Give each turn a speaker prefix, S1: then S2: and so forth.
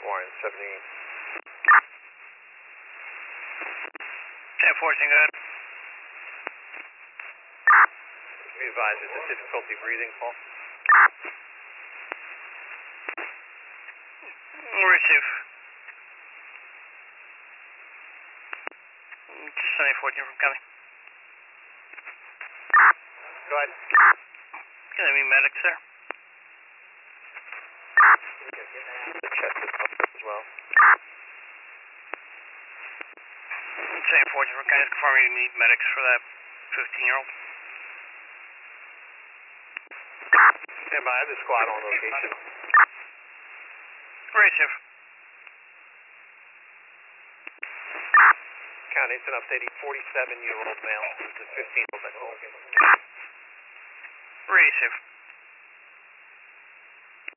S1: Warren 17.
S2: 10-14, go ahead.
S1: Be advised, is it difficulty breathing, Paul?
S2: Receive. Just 7014 from County.
S1: Go ahead.
S2: Can I meet medics there?
S1: The chest is up as well.
S2: 7014 from County, confirming you need medics for that 15-year-old.
S1: Stand by, I have the squad on location.
S2: Receive.
S1: County, it's an updated 47-year-old male. It's a 15-year-old at home.
S2: Receive.